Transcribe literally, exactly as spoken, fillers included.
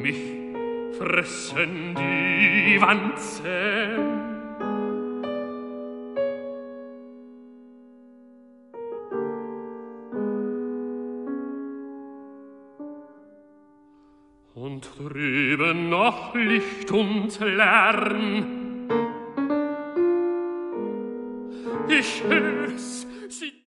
mich fressen die Wanzen. Und drüben noch Licht und Lärm,